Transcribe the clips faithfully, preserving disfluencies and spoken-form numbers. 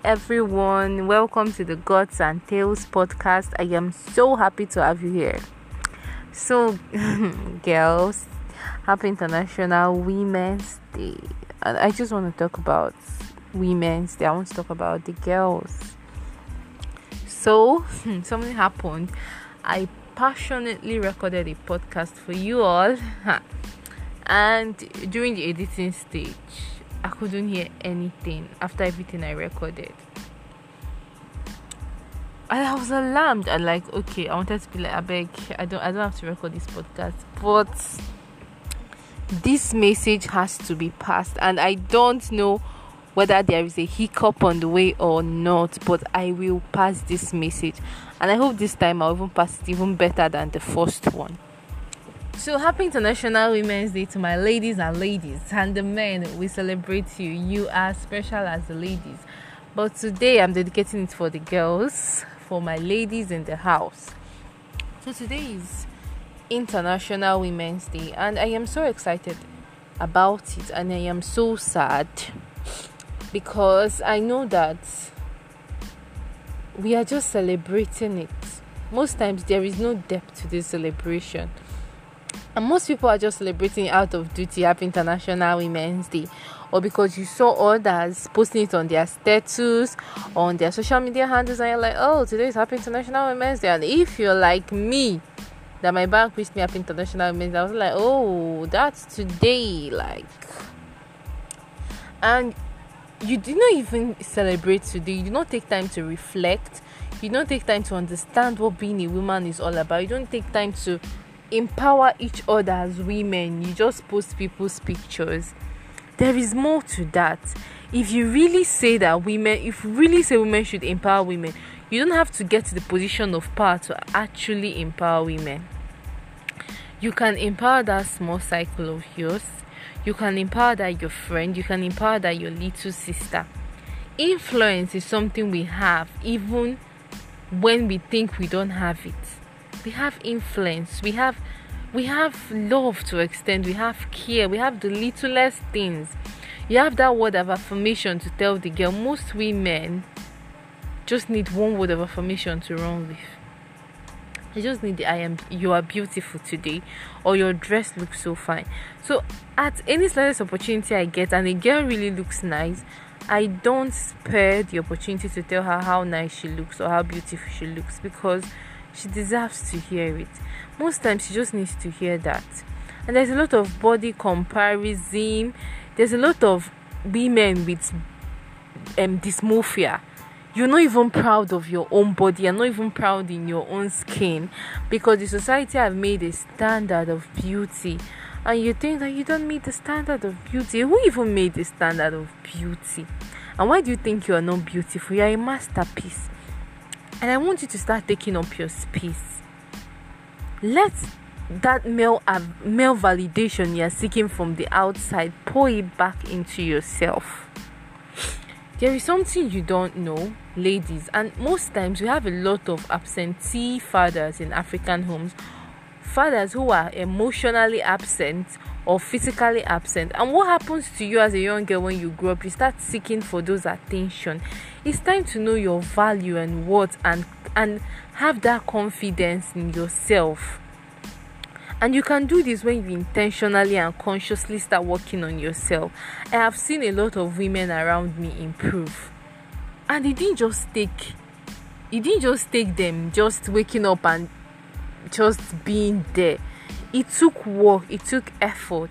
everyone. Welcome to the Gods and Tales podcast. I am so happy to have you here. So, girls, happy International Women's Day. And I just want to talk about Women's Day. I want to talk about the girls. So, something happened. I passionately recorded a podcast for you all. And during the editing stage, I couldn't hear anything after everything I recorded. And I was alarmed and like, okay, I wanted to be like, I beg, I don't I don't have to record this podcast. But this message has to be passed, and I don't know whether there is a hiccup on the way or not, but I will pass this message. And I hope this time I'll even pass it even better than the first one. So happy International Women's Day to my ladies and ladies, and the men, we celebrate you. You are special as the ladies. But today I'm dedicating it for the girls, for my ladies in the house. So today is International Women's Day, and I am so excited about it, and I am so sad because I know that we are just celebrating it. Most times there is no depth to this celebration. And most people are just celebrating out of duty, Happy International Women's Day, or because you saw others posting it on their status, on their social media handles, and you're like, oh, today is Happy International Women's Day. And if you're like me, that my bank wished me Happy International Women's Day, I was like, oh, that's today, like. And you do not even celebrate today. You do not take time to reflect. You don't take time to understand what being a woman is all about. You don't take time to empower each other as women. You just post people's pictures. There is more to that. If you really say that women, if you really say women should empower women, you don't have to get to the position of power to actually empower women. You can empower that small cycle of yours. You can empower that your friend. You can empower that your little sister. Influence is something we have even when we think we don't have it. We have influence, we have we have love to extend, we have care, we have the littlest things. You have that word of affirmation to tell the girl. Most women just need one word of affirmation to run with. They just need the I am you are beautiful today, or your dress looks so fine. So at any slightest opportunity I get and a girl really looks nice, I don't spare the opportunity to tell her how nice she looks or how beautiful she looks, because she deserves to hear it. Most times she just needs to hear that. And there's a lot of body comparison. There's a lot of women with um, dysmorphia. You're not even proud of your own body. You're not even proud in your own skin, because the society have made a standard of beauty. And you think that you don't meet the standard of beauty. Who even made the standard of beauty? And why do you think you are not beautiful? You are a masterpiece. And I want you to start taking up your space. Let that male uh, male validation you're seeking from the outside, pour it back into yourself. There is something you don't know, ladies, and most times we have a lot of absentee fathers in African homes. Fathers who are emotionally absent or physically absent. And what happens to you as a young girl when you grow up? You start seeking for those attention. It's time to know your value and worth, and and have that confidence in yourself. And you can do this when you intentionally and consciously start working on yourself. I have seen a lot of women around me improve, and it didn't just take it didn't just take them just waking up and just being there. It took work, it took effort.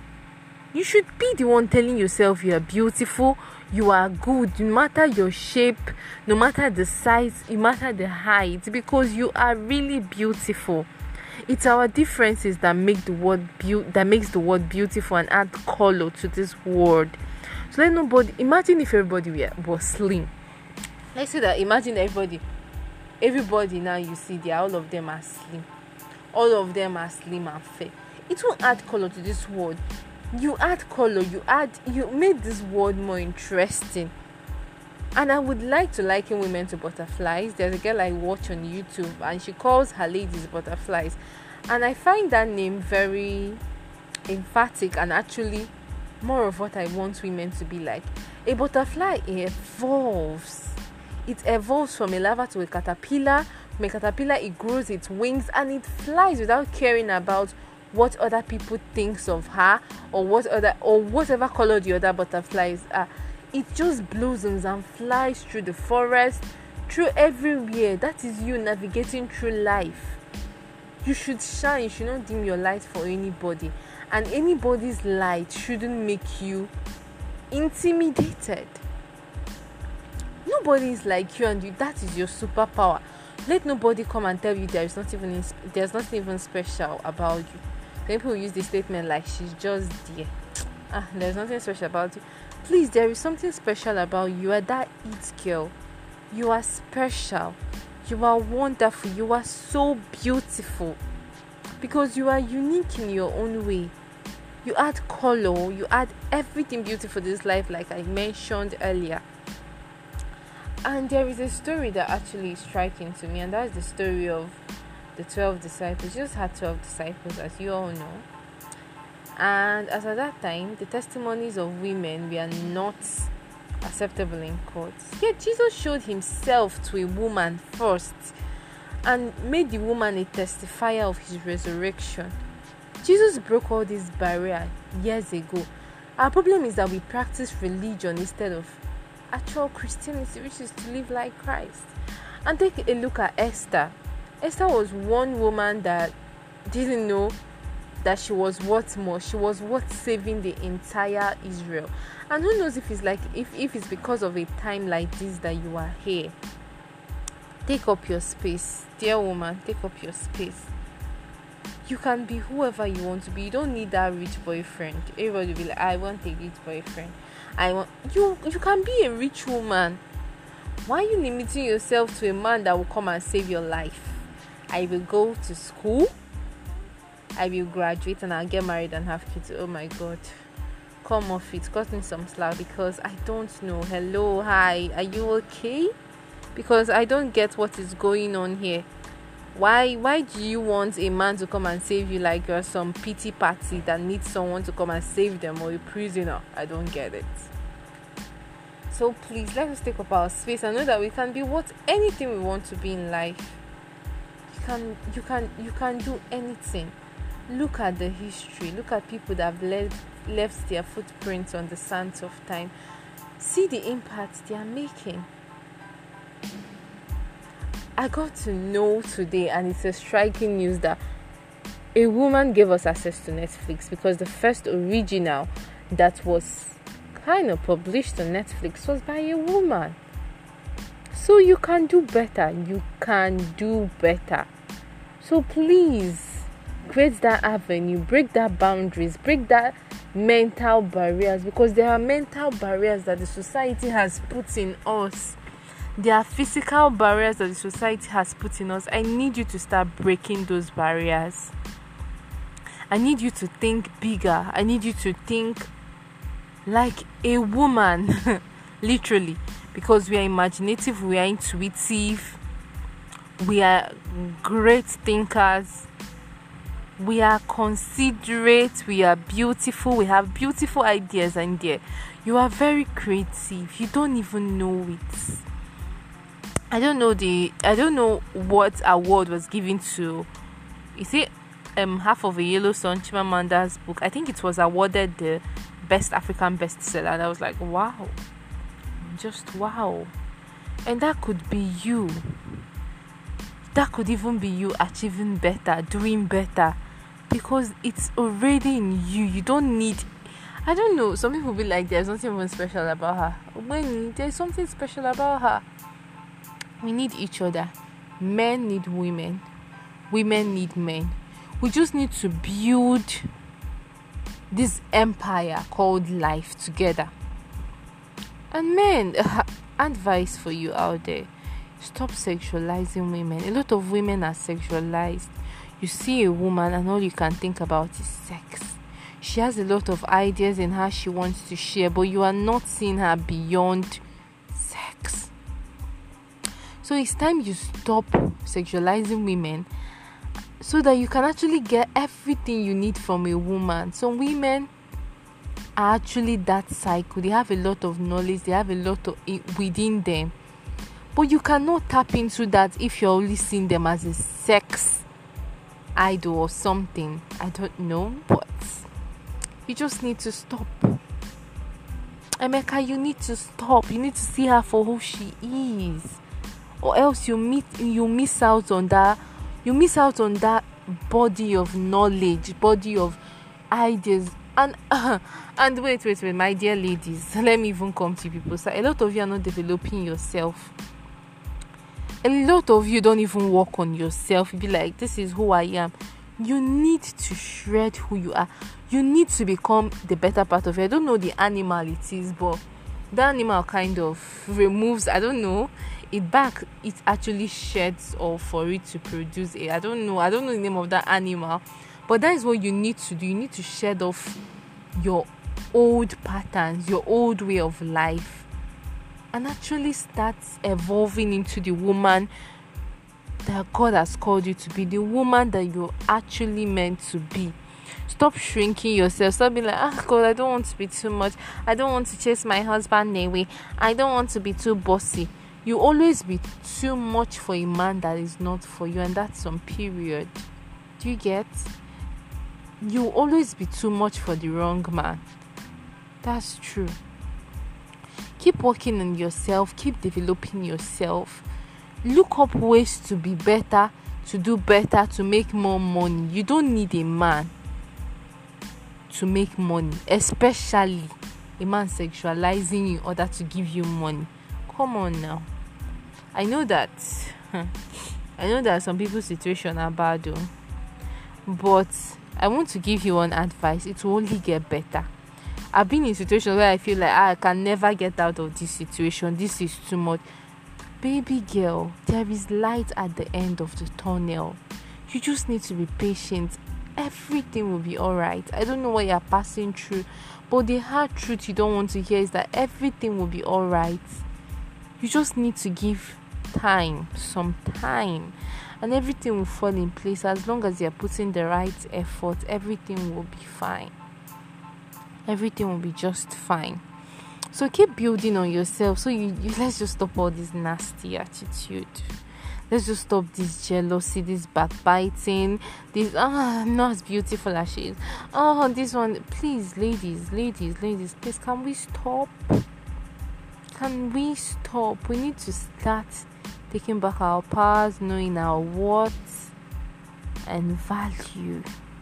You should be the one telling yourself you are beautiful, you are good, no matter your shape, no matter the size, no matter the height, because you are really beautiful. It's our differences that make the word be- that makes the word beautiful and add color to this word. So let nobody imagine if everybody were, was slim. Let's say that imagine everybody everybody now you see there, all of them are slim. All of them are slim and fair. It won't add color to this word. You add color, you add you made this word more interesting. And I would like to liken women to butterflies. There's a girl I watch on YouTube, and she calls her ladies butterflies. And I find that name very emphatic and actually more of what I want women to be like. A butterfly evolves. It evolves from a larva to a caterpillar. From a caterpillar, it grows its wings and it flies without caring about what other people thinks of her, or what other or whatever color the other butterflies are. It just blossoms and flies through the forest, through everywhere. That is you navigating through life. You should shine. You should not dim your light for anybody, and anybody's light shouldn't make you intimidated. Nobody is like you, and you, that is your superpower. Let nobody come and tell you there is not even there's nothing even special about you. People use this statement like she's just there. Ah, there's nothing special about you. Please, there is something special about you. You are that it girl. You are special. You are wonderful. You are so beautiful. Because you are unique in your own way. You add color. You add everything beautiful to this life, like I mentioned earlier. And there is a story that actually is striking to me, and that's the story of the twelve disciples. Jesus had twelve disciples, as you all know. And as at that time, the testimonies of women were not acceptable in courts. Yet Jesus showed himself to a woman first and made the woman a testifier of his resurrection. Jesus broke all these barriers years ago. Our problem is that we practice religion instead of actual Christianity, which is to live like Christ. And take a look at Esther. Esther was one woman that didn't know that she was worth more. She was worth saving the entire Israel. And who knows if it's like if, if it's because of a time like this that you are here. Take up your space, dear woman. Take up your space. You can be whoever you want to be. You don't need that rich boyfriend. Everybody will be like, I want a rich boyfriend. I want you. You can be a rich woman. Why are you limiting yourself to a man that will come and save your life? I will go to school. I will graduate and I'll get married and have kids. Oh my God. Come off it. Cut me some slack because I don't know. Hello, hi. Are you okay? Because I don't get what is going on here. Why why do you want a man to come and save you like you're some pity party that needs someone to come and save them, or a prisoner? I don't get it. So please, let us take up our space and know that we can be what anything we want to be in life. You can you can you can do anything. Look at the history. Look at people that have left, left their footprints on the sands of time. See the impact they are making. I got to know today, and it's a striking news, that a woman gave us access to Netflix, because the first original that was kind of published on Netflix was by a woman. So you can do better. You can do better. So please, create that avenue, break that boundaries, break that mental barriers, because there are mental barriers that the society has put in us. There are physical barriers that the society has put in us. I need you to start breaking those barriers. I need you to think bigger. I need you to think like a woman, literally, because we are imaginative, we are intuitive, we are great thinkers, we are considerate, we are beautiful, we have beautiful ideas, and there, you are very creative. You don't even know it. I don't know the I don't know what award was given to, is it um Half of a Yellow Sun, Chimamanda's book. I think it was awarded the best African bestseller, and I was like, wow, just wow. And that could be you. That could even be you achieving better, doing better, because it's already in you. You don't need, I don't know, some people be like, there's nothing even special about her. When there's something special about her. We need each other. Men need women. Women need men. We just need to build this empire called life together. And men, advice for you out there: stop sexualizing women. A lot of women are sexualized. You see a woman and all you can think about is sex. She has a lot of ideas in her she wants to share, but you are not seeing her beyond sex. So it's time you stop sexualizing women so that you can actually get everything you need from a woman. Some women are actually that cycle. They have a lot of knowledge, they have a lot of it within them. But you cannot tap into that if you're only seeing them as a sex idol or something. I don't know, but you just need to stop. Emeka, you need to stop. You need to see her for who she is, or else you meet you miss out on that. You miss out on that body of knowledge, body of ideas. And uh, and wait, wait, wait, my dear ladies, let me even come to people. So a lot of you are not developing yourself. A lot of you don't even work on yourself. You be like, this is who I am. You need to shred who you are. You need to become the better part of you. I don't know the animal it is, but the animal kind of removes, I don't know, it back, it actually sheds off for it to produce a, I don't know, I don't know the name of that animal, but that is what you need to do. You need to shed off your old patterns, your old way of life, and actually start evolving into the woman that God has called you to be, the woman that you're actually meant to be. Stop shrinking yourself. Stop being like, ah, God, I don't want to be too much. I don't want to chase my husband away. I don't want to be too bossy. You always be too much for a man that is not for you, and that's some period. Do you get? You always be too much for the wrong man. That's true. Keep working on yourself. Keep developing yourself. Look up ways to be better, to do better, to make more money. You don't need a man to make money, especially a man sexualizing you in order to give you money. Come on now. I know that I know that some people's situation are bad though, but I want to give you one advice. It will only get better. I've been in situations where I feel like ah, I can never get out of this situation. This is too much. Baby girl, there is light at the end of the tunnel. You just need to be patient. Everything will be alright. I don't know what you're passing through, but the hard truth you don't want to hear is that everything will be alright. You just need to give time, some time, and everything will fall in place. As long as you're putting the right effort, everything will be fine. Everything will be just fine. So keep building on yourself. So you, you let's just stop all this nasty attitude. Let's just stop this jealousy, this backbiting, this ah, I'm not as beautiful as she is. Oh, this one, please, ladies, ladies, ladies, please, can we stop? Can we stop? We need to start taking back our powers, knowing our worth and value,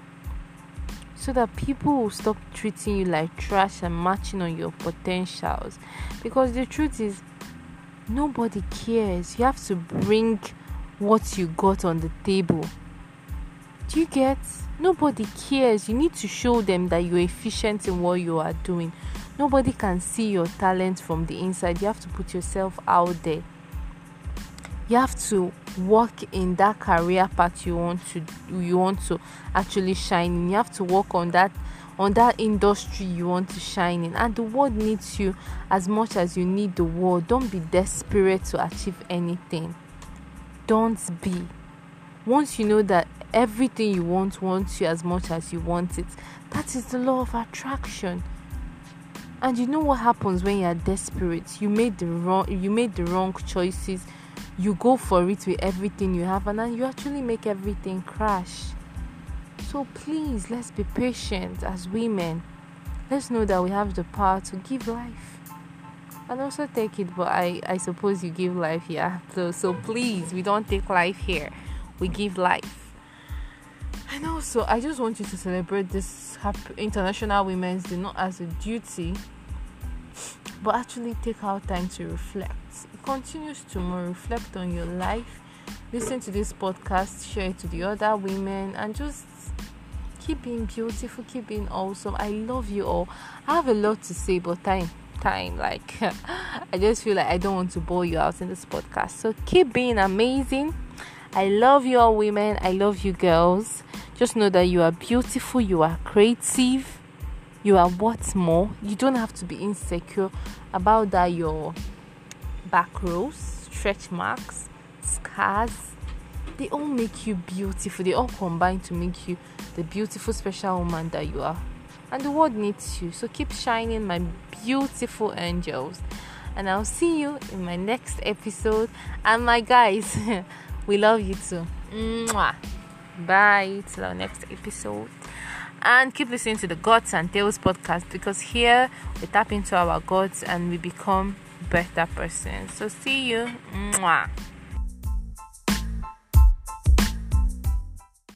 so that people will stop treating you like trash and matching on your potentials. Because the truth is, nobody cares. You have to bring what you got on the table. Do you get? Nobody cares. You need to show them that you're efficient in what you are doing. Nobody can see your talent from the inside. You have to put yourself out there. You have to work in that career path you want to you want to actually shine in. You have to work on that on that industry you want to shine in, and the world needs you as much as you need the world. Don't be desperate to achieve anything. Don't be. Once you know that everything you want wants you as much as you want it, that is the law of attraction. And you know what happens when you are desperate? You made the wrong you made the wrong choices. You go for it with everything you have, and then you actually make everything crash. So please, let's be patient as women. Let's know that we have the power to give life and also take it. But I, I suppose you give life here. So, so please, we don't take life here. We give life. And also, I just want you to celebrate this International Women's Day not as a duty, but actually take our time to reflect. It continues tomorrow. Reflect on your life. Listen to this podcast. Share it to the other women, and just keep being beautiful. Keep being awesome. I love you all. I have a lot to say, but time, time. Like I just feel like I don't want to bore you out in this podcast. So keep being amazing. I love you all, women. I love you, girls. Just know that you are beautiful. You are creative. You are what's more. You don't have to be insecure about that. Your back rows, stretch marks, scars, they all make you beautiful. They all combine to make you the beautiful, special woman that you are. and the world needs you. So keep shining, my beautiful angels, and I'll see you in my next episode. And my guys, we love you too. Mwah. Bye till our next episode. And keep listening to the Gods and Tales podcast, because here we tap into our gods and we become better persons. So see you. Mwah.